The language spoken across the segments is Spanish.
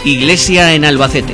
Iglesia en Albacete.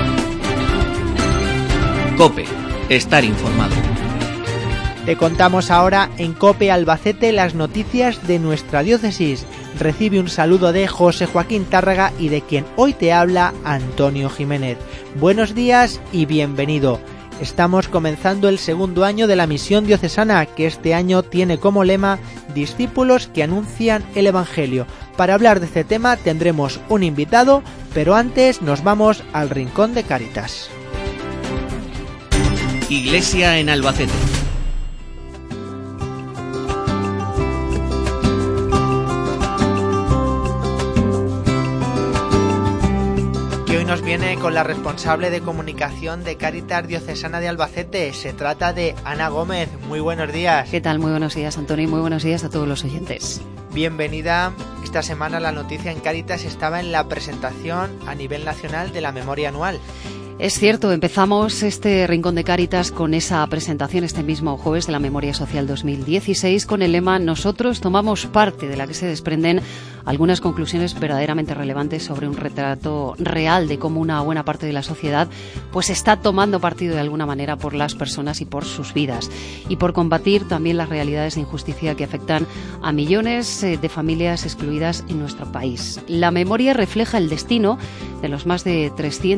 COPE. Estar informado. Te contamos ahora en COPE Albacete las noticias de nuestra diócesis. Recibe un saludo de José Joaquín Tárraga y de quien hoy te habla, Antonio Jiménez. Buenos días y bienvenido. Estamos comenzando el segundo año de la misión diocesana, que este año tiene como lema Discípulos que anuncian el Evangelio. Para hablar de este tema tendremos un invitado, pero antes nos vamos al Rincón de Cáritas. Iglesia en Albacete. Nos viene con la responsable de comunicación de Cáritas Diocesana de Albacete. Se trata de Ana Gómez. Muy buenos días. ¿Qué tal? Muy buenos días, Antonio, y muy buenos días a todos los oyentes. Bienvenida. Esta semana la noticia en Cáritas estaba en la presentación a nivel nacional de la memoria anual. Es cierto, empezamos este Rincón de Cáritas con esa presentación este mismo jueves de la Memoria Social 2016 con el lema Nosotros tomamos parte, de la que se desprenden algunas conclusiones verdaderamente relevantes sobre un retrato real de cómo una buena parte de la sociedad pues está tomando partido de alguna manera por las personas y por sus vidas y por combatir también las realidades de injusticia que afectan a millones de familias excluidas en nuestro país. La memoria refleja el destino de los más de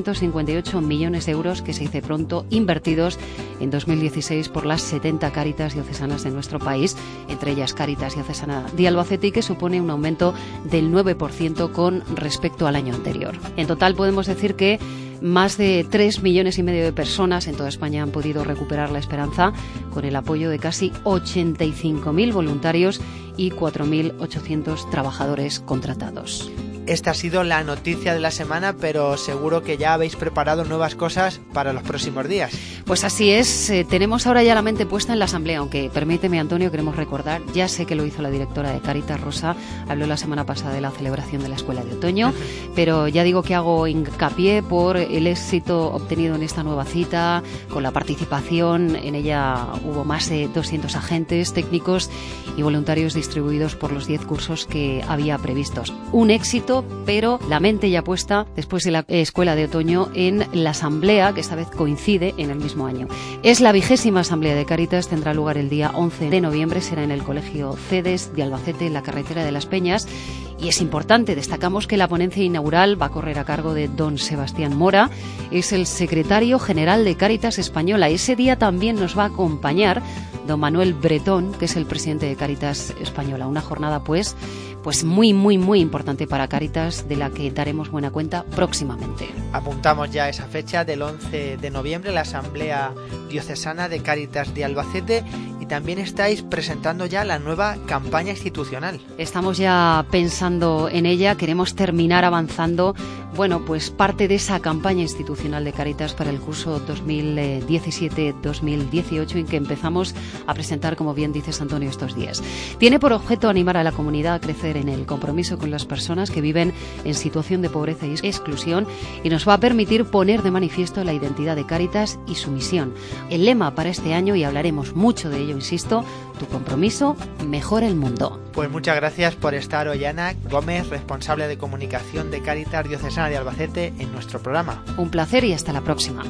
358 millones de euros que se dice pronto invertidos en 2016 por las 70 Cáritas diocesanas de nuestro país, entre ellas Cáritas Diocesana de Albacete, y que supone un aumento del 9% con respecto al año anterior. En total podemos decir que más de 3,5 millones de personas en toda España han podido recuperar la esperanza con el apoyo de casi 85.000 voluntarios y 4.800 trabajadores contratados. Esta ha sido la noticia de la semana, pero seguro que ya habéis preparado nuevas cosas para los próximos días. Pues así es, tenemos ahora ya la mente puesta en la asamblea, aunque permíteme, Antonio, queremos recordar, ya sé que lo hizo la directora de Cáritas, Rosa, habló la semana pasada de la celebración de la Escuela de Otoño, pero ya digo que hago hincapié por el éxito obtenido en esta nueva cita, con la participación, en ella hubo más de 200 agentes, técnicos y voluntarios distribuidos por los 10 cursos que había previstos. Un éxito, pero la mente ya puesta después de la Escuela de Otoño en la asamblea, que esta vez coincide en el mismo año. Es la 20ª asamblea de Cáritas, tendrá lugar el día 11 de noviembre, será en el Colegio Cedes de Albacete, en la carretera de las Peñas, y es importante, destacamos que la ponencia inaugural va a correr a cargo de don Sebastián Mora, es el secretario general de Cáritas Española. Ese día también nos va a acompañar don Manuel Bretón, que es el presidente de Cáritas Española. Una jornada pues muy importante para Cáritas, de la que daremos buena cuenta próximamente. Apuntamos ya esa fecha del 11 de noviembre, la Asamblea Diocesana de Cáritas de Albacete, y también estáis presentando ya la nueva campaña institucional. Estamos ya pensando en ella, queremos terminar avanzando, pues parte de esa campaña institucional de Cáritas para el curso 2017-2018, en que empezamos a presentar, como bien dices, Antonio, estos días. Tiene por objeto animar a la comunidad a crecer en el compromiso con las personas que viven en situación de pobreza y exclusión, y nos va a permitir poner de manifiesto la identidad de Cáritas y su misión. El lema para este año, y hablaremos mucho de ello, insisto, tu compromiso mejora el mundo. Pues muchas gracias por estar hoy, Ana Gómez, responsable de comunicación de Cáritas Diocesana de Albacete, en nuestro programa. Un placer y hasta la próxima.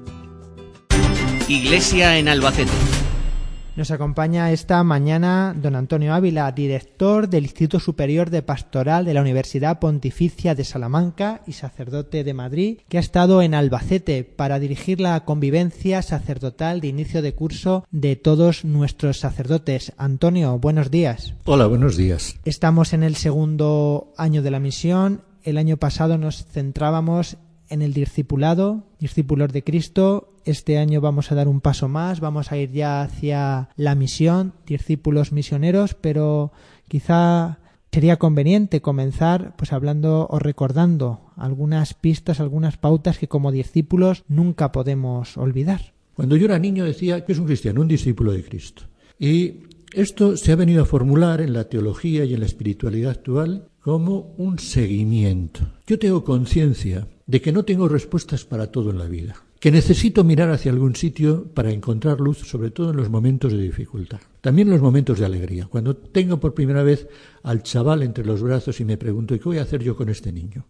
Iglesia en Albacete. Nos acompaña esta mañana don Antonio Ávila, director del Instituto Superior de Pastoral de la Universidad Pontificia de Salamanca y sacerdote de Madrid, que ha estado en Albacete para dirigir la convivencia sacerdotal de inicio de curso de todos nuestros sacerdotes. Antonio, buenos días. Hola, buenos días. Estamos en el segundo año de la misión. El año pasado nos centrábamos en el discipulado, discípulos de Cristo. Este año vamos a dar un paso más, vamos a ir ya hacia la misión, discípulos misioneros, pero quizá sería conveniente comenzar hablando o recordando algunas pistas, algunas pautas que como discípulos nunca podemos olvidar. Cuando yo era niño decía que es un cristiano, un discípulo de Cristo. Y esto se ha venido a formular en la teología y en la espiritualidad actual como un seguimiento. Yo tengo conciencia de que no tengo respuestas para todo en la vida, que necesito mirar hacia algún sitio para encontrar luz, sobre todo en los momentos de dificultad. También en los momentos de alegría. Cuando tengo por primera vez al chaval entre los brazos y me pregunto, ¿y qué voy a hacer yo con este niño?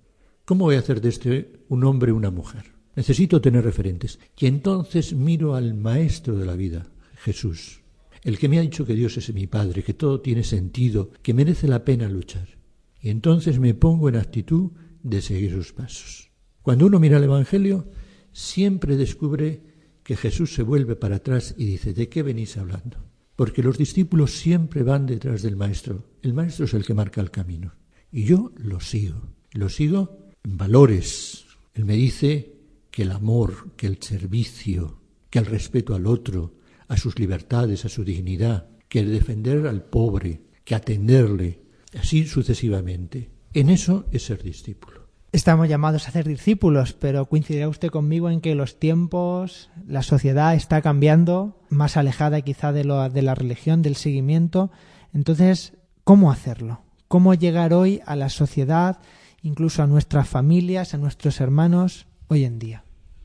¿Cómo voy a hacer de este un hombre o una mujer? Necesito tener referentes. Y entonces miro al maestro de la vida, Jesús, el que me ha dicho que Dios es mi Padre, que todo tiene sentido, que merece la pena luchar. Y entonces me pongo en actitud de seguir sus pasos. Cuando uno mira el Evangelio, siempre descubre que Jesús se vuelve para atrás y dice, ¿de qué venís hablando? Porque los discípulos siempre van detrás del Maestro. El Maestro es el que marca el camino. Y yo lo sigo en valores. Él me dice que el amor, que el servicio, que el respeto al otro, a sus libertades, a su dignidad, que el defender al pobre, que atenderle, así sucesivamente. En eso es ser discípulo. Estamos llamados a ser discípulos, pero coincidirá usted conmigo en que los tiempos, la sociedad está cambiando, más alejada quizá de la religión, del seguimiento. Entonces, ¿cómo hacerlo? ¿Cómo llegar hoy a la sociedad, incluso a nuestras familias, a nuestros hermanos, hoy en día?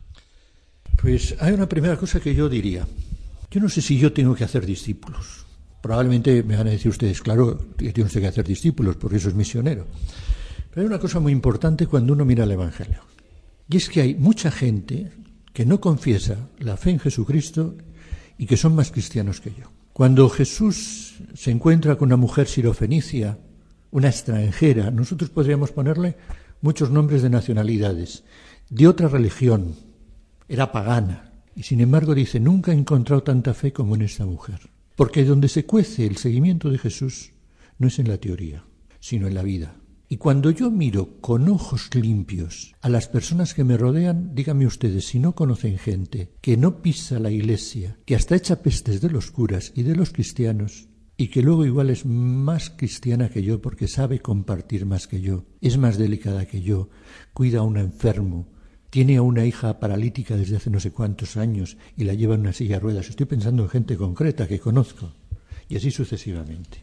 Pues hay una primera cosa que yo diría. Yo no sé si yo tengo que hacer discípulos. Probablemente me van a decir ustedes, claro, que tiene usted que hacer discípulos, porque eso es misionero. Pero hay una cosa muy importante cuando uno mira el Evangelio. Y es que hay mucha gente que no confiesa la fe en Jesucristo y que son más cristianos que yo. Cuando Jesús se encuentra con una mujer sirofenicia, una extranjera, nosotros podríamos ponerle muchos nombres de nacionalidades, de otra religión, era pagana. Y sin embargo dice, nunca he encontrado tanta fe como en esta mujer. Porque donde se cuece el seguimiento de Jesús no es en la teoría, sino en la vida. Y cuando yo miro con ojos limpios a las personas que me rodean, díganme ustedes, si no conocen gente que no pisa la iglesia, que hasta echa pestes de los curas y de los cristianos, y que luego igual es más cristiana que yo porque sabe compartir más que yo, es más delicada que yo, cuida a un enfermo, tiene a una hija paralítica desde hace no sé cuántos años y la lleva en una silla de ruedas. Estoy pensando en gente concreta que conozco, y así sucesivamente.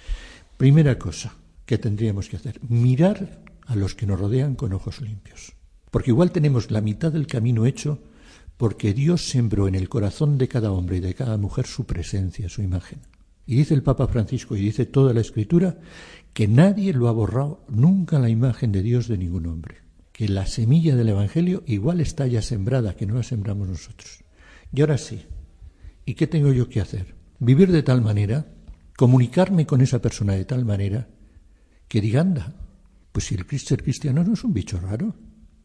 Primera cosa que tendríamos que hacer, mirar a los que nos rodean con ojos limpios. Porque igual tenemos la mitad del camino hecho porque Dios sembró en el corazón de cada hombre y de cada mujer su presencia, su imagen. Y dice el Papa Francisco, y dice toda la Escritura, que nadie lo ha borrado nunca la imagen de Dios de ningún hombre. Que la semilla del Evangelio igual está ya sembrada, que no la sembramos nosotros. Y ahora sí, ¿y qué tengo yo que hacer? Vivir de tal manera, comunicarme con esa persona de tal manera, que diga, anda, pues si el ser cristiano no es un bicho raro,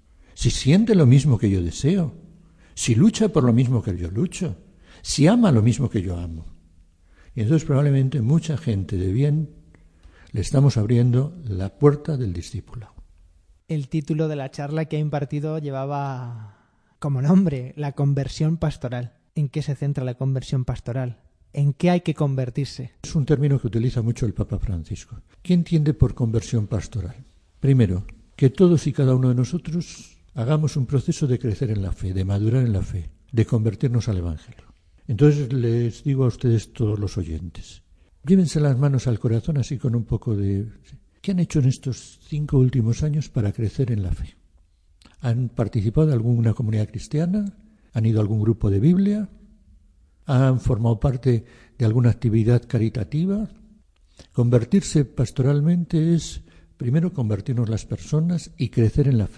si siente lo mismo que yo deseo, si lucha por lo mismo que yo lucho, si ama lo mismo que yo amo. Y entonces probablemente mucha gente de bien le estamos abriendo la puerta del discípulo. El título de la charla que ha impartido llevaba como nombre la conversión pastoral. ¿En qué se centra la conversión pastoral? ¿En qué hay que convertirse? Es un término que utiliza mucho el Papa Francisco. ¿Qué entiende por conversión pastoral? Primero, que todos y cada uno de nosotros hagamos un proceso de crecer en la fe, de madurar en la fe, de convertirnos al Evangelio. Entonces les digo a ustedes, todos los oyentes, llévense las manos al corazón así con un poco de... ¿Qué han hecho en estos 5 últimos años para crecer en la fe? ¿Han participado de alguna comunidad cristiana? ¿Han ido a algún grupo de Biblia? ¿Han formado parte de alguna actividad caritativa? Convertirse pastoralmente es, primero, convertirnos las personas y crecer en la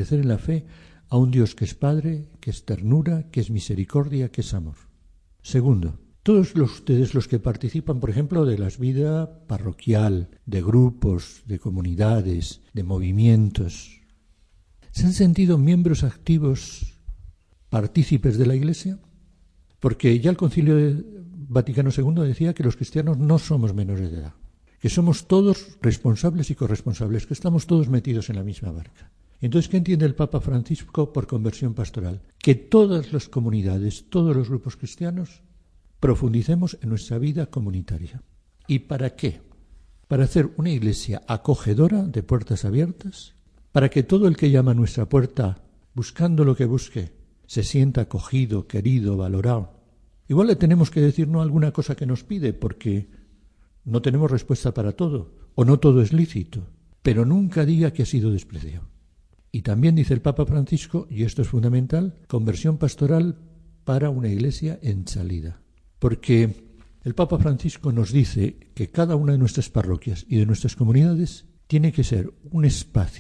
fe a un Dios que es Padre, que es ternura, que es misericordia, que es amor. Segundo, todos ustedes los que participan, por ejemplo, de la vida parroquial, de grupos, de comunidades, de movimientos, ¿se han sentido miembros activos, partícipes de la Iglesia? Porque ya el Concilio Vaticano II decía que los cristianos no somos menores de edad, que somos todos responsables y corresponsables, que estamos todos metidos en la misma barca. Entonces, ¿qué entiende el Papa Francisco por conversión pastoral? Que todas las comunidades, todos los grupos cristianos, profundicemos en nuestra vida comunitaria. ¿Y para qué? Para hacer una iglesia acogedora de puertas abiertas, para que todo el que llama a nuestra puerta, buscando lo que busque, se sienta acogido, querido, valorado. Igual le tenemos que decir no a alguna cosa que nos pide, porque no tenemos respuesta para todo, o no todo es lícito, pero nunca diga que ha sido despreciado. Y también dice el Papa Francisco, y esto es fundamental, conversión pastoral para una iglesia en salida. Porque el Papa Francisco nos dice que cada una de nuestras parroquias y de nuestras comunidades tiene que ser un espacio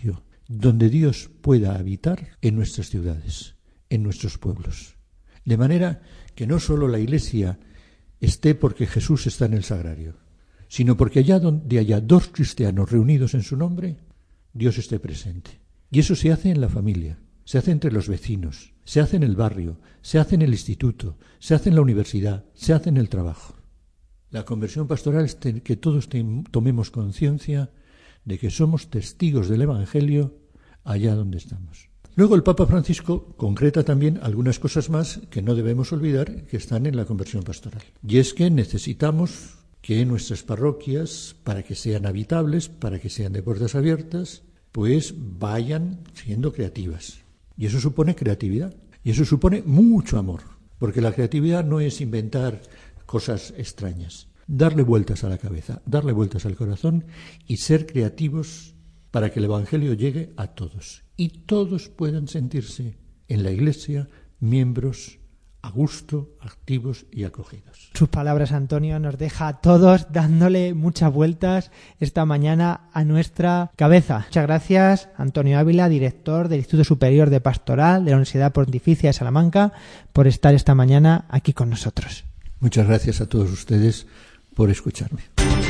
donde Dios pueda habitar en nuestras ciudades, en nuestros pueblos. De manera que no solo la Iglesia esté porque Jesús está en el sagrario, sino porque allá donde haya dos cristianos reunidos en su nombre, Dios esté presente. Y eso se hace en la familia, se hace entre los vecinos, se hace en el barrio, se hace en el instituto, se hace en la universidad, se hace en el trabajo. La conversión pastoral es que todos tomemos conciencia de que somos testigos del Evangelio allá donde estamos. Luego el Papa Francisco concreta también algunas cosas más que no debemos olvidar que están en la conversión pastoral. Y es que necesitamos que nuestras parroquias, para que sean habitables, para que sean de puertas abiertas, pues vayan siendo creativas. Y eso supone creatividad. Y eso supone mucho amor. Porque la creatividad no es inventar cosas extrañas. Darle vueltas a la cabeza, darle vueltas al corazón y ser creativos para que el Evangelio llegue a todos. Y todos puedan sentirse en la Iglesia miembros a gusto, activos y acogidos. Sus palabras, Antonio, nos deja a todos dándole muchas vueltas esta mañana a nuestra cabeza. Muchas gracias, Antonio Ávila, director del Instituto Superior de Pastoral de la Universidad Pontificia de Salamanca, por estar esta mañana aquí con nosotros. Muchas gracias a todos ustedes por escucharme.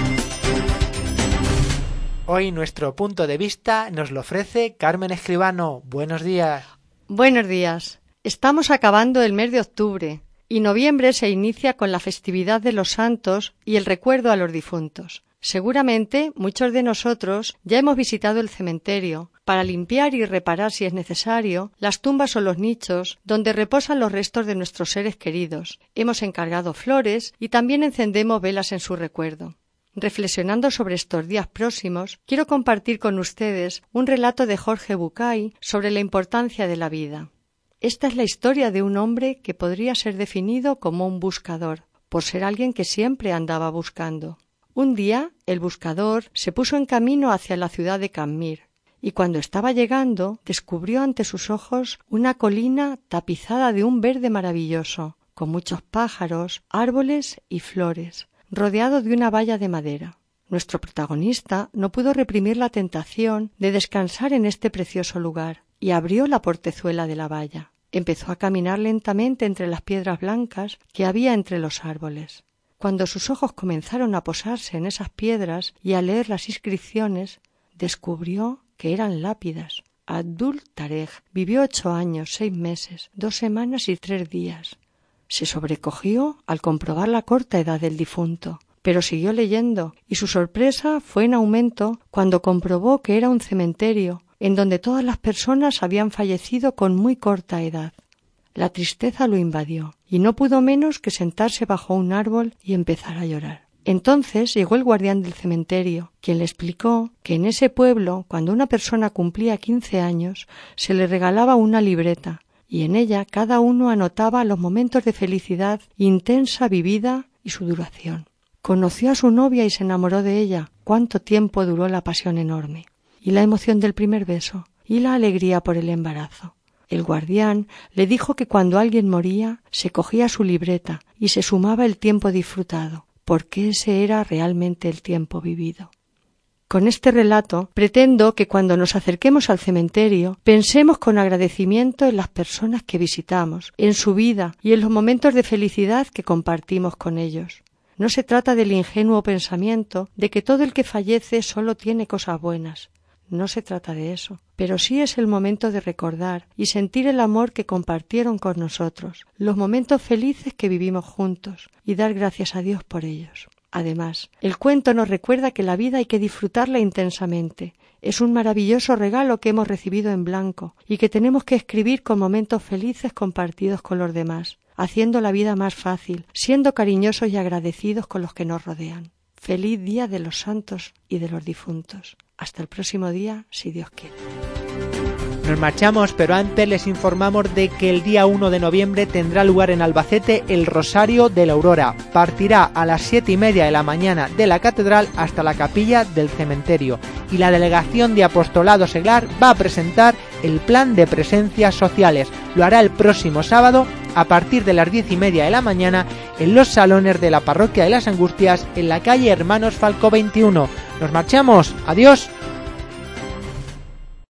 Hoy nuestro punto de vista nos lo ofrece Carmen Escribano. Buenos días. Buenos días. Estamos acabando el mes de octubre y noviembre se inicia con la festividad de los santos y el recuerdo a los difuntos. Seguramente muchos de nosotros ya hemos visitado el cementerio para limpiar y reparar, si es necesario, las tumbas o los nichos donde reposan los restos de nuestros seres queridos. Hemos encargado flores y también encendemos velas en su recuerdo. Reflexionando sobre estos días próximos, quiero compartir con ustedes un relato de Jorge Bucay sobre la importancia de la vida. Esta es la historia de un hombre que podría ser definido como un buscador, por ser alguien que siempre andaba buscando. Un día, el buscador se puso en camino hacia la ciudad de Camir, y cuando estaba llegando, descubrió ante sus ojos una colina tapizada de un verde maravilloso, con muchos pájaros, árboles y flores, rodeado de una valla de madera. Nuestro protagonista no pudo reprimir la tentación de descansar en este precioso lugar, y abrió la portezuela de la valla. Empezó a caminar lentamente entre las piedras blancas que había entre los árboles. Cuando sus ojos comenzaron a posarse en esas piedras y a leer las inscripciones, descubrió que eran lápidas. Abdul Tarek vivió 8 años, 6 meses, 2 semanas y 3 días. Se sobrecogió al comprobar la corta edad del difunto, pero siguió leyendo, y su sorpresa fue en aumento cuando comprobó que era un cementerio en donde todas las personas habían fallecido con muy corta edad. La tristeza lo invadió, y no pudo menos que sentarse bajo un árbol y empezar a llorar. Entonces llegó el guardián del cementerio, quien le explicó que en ese pueblo, cuando una persona cumplía 15 años, se le regalaba una libreta, y en ella cada uno anotaba los momentos de felicidad intensa vivida y su duración. Conoció a su novia y se enamoró de ella. Cuánto tiempo duró la pasión enorme, y la emoción del primer beso, y la alegría por el embarazo. El guardián le dijo que cuando alguien moría, se cogía su libreta y se sumaba el tiempo disfrutado, porque ese era realmente el tiempo vivido. Con este relato pretendo que cuando nos acerquemos al cementerio pensemos con agradecimiento en las personas que visitamos, en su vida y en los momentos de felicidad que compartimos con ellos. No se trata del ingenuo pensamiento de que todo el que fallece solo tiene cosas buenas. No se trata de eso, pero sí es el momento de recordar y sentir el amor que compartieron con nosotros, los momentos felices que vivimos juntos, y dar gracias a Dios por ellos. Además, el cuento nos recuerda que la vida hay que disfrutarla intensamente. Es un maravilloso regalo que hemos recibido en blanco y que tenemos que escribir con momentos felices compartidos con los demás, haciendo la vida más fácil, siendo cariñosos y agradecidos con los que nos rodean. Feliz Día de los Santos y de los Difuntos. Hasta el próximo día, si Dios quiere. Nos marchamos, pero antes les informamos de que el día 1 de noviembre tendrá lugar en Albacete el Rosario de la Aurora. Partirá a las 7:30 de la mañana de la catedral hasta la capilla del cementerio, y la delegación de apostolado seglar va a presentar el plan de presencias sociales. Lo hará el próximo sábado a partir de las 10:30 de la mañana en los salones de la Parroquia de las Angustias en la calle Hermanos Falcó 21. Nos marchamos, adiós.